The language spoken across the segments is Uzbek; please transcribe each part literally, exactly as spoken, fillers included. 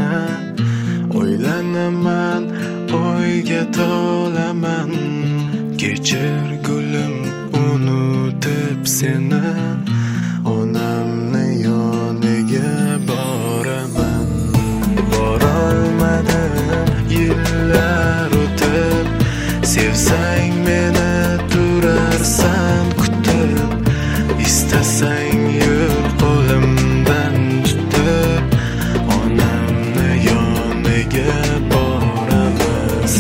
yana o'ylanaman, o'yga tolaman. Kechir gulim, unutib seni, onamni yoniga boraman. Borolmadim, yillar o'tib, sevsang meni turarsan kutib, istasang yur qo'limdan tutib, onamni yoniga boramiz.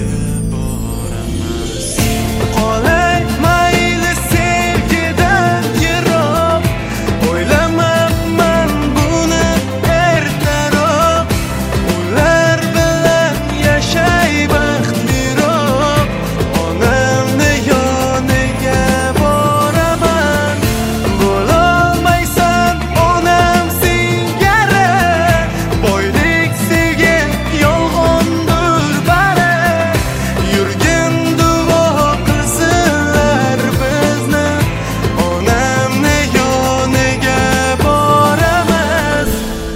Qolay mayli sevgidan yiroq, o'ylamabman buni ertaroq. Ular bilan yashay baxtliroq, onamni yoniga boraman. Bo'lolmaysan onam singari, boylik sevgi yolg'ondir bari. Yurgin duo qilsinlar bizni, onamni yoniga boramiz.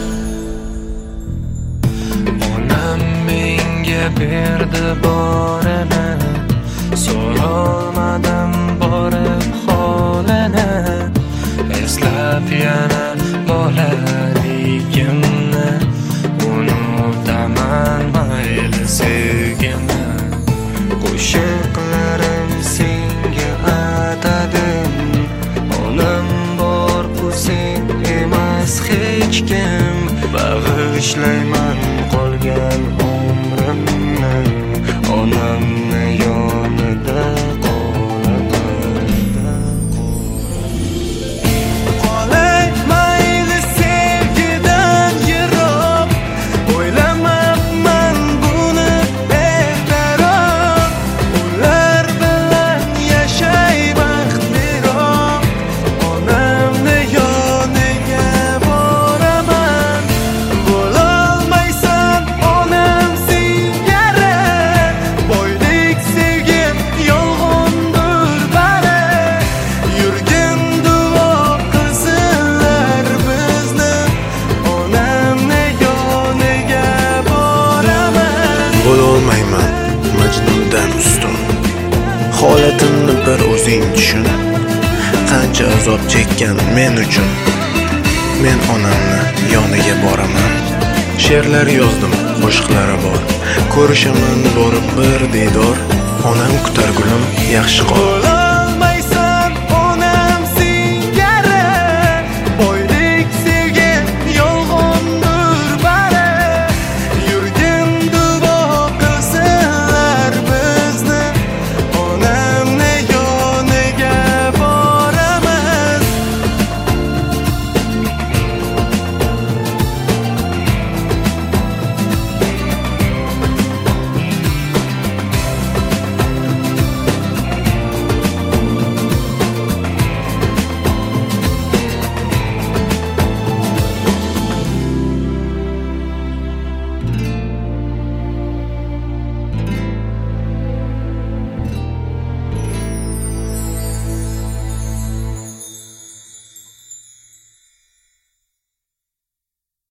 Onam menga berdi borini, so'rolmadim borib holini. Eslab yana bolaligimni, unutaman mayli sevgimni. Qo'shiqlarim senga atadim, onam bor bu sen emas hech kim. Bag'ishlayman qolgan umrimni, onamni yonida qolaman. Qolay mayli sevgidan yiroq, o'ylamabman buni ertaroq. Ular bilan yashay baxtliroq, onamni yoniga boraman. Bo'lolmaysan onam singari, boylik sevgi yolg'ondir bari. Yurgin duo qilsinlar bizni, onamni yoniga boraman. Bo'lolmayman Majnundan ustun, holatimni bir o'zing tushun. Qancha azob chekkan men uchun, men onamni yoniga boraman. She'rlar yozdim, qo'shiqlari bor, ko'rishaman borib bir diydor. Onam kutar gulim, yaxshi qol.